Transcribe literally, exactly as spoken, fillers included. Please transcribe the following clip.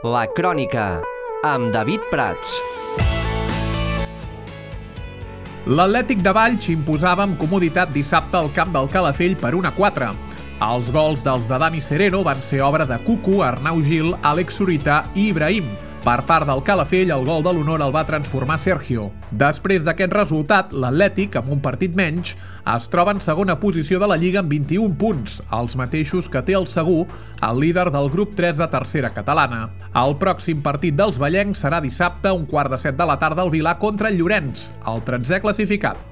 La Crònica, amb David Prats. L'Atlètic de Valls imposava amb comoditat dissabte al camp del Calafell per un a quatre. Els gols dels de Dani Sereno van ser obra de Cucu, Arnau Gil, Àlex Zurita i Ibrahim. Per part del Calafell, el gol de l'honor el va transformar Sergio. Després d'aquest resultat, l'Atlètic, amb un partit menys, es troba en segona posició de la Lliga amb vint-i-un punts, els mateixos que té el Segur, el líder del grup tres de tercera catalana. El pròxim partit dels vallencs serà dissabte a un quart de set de la tarda al Vilar contra el Llorenç, el tretzè classificat.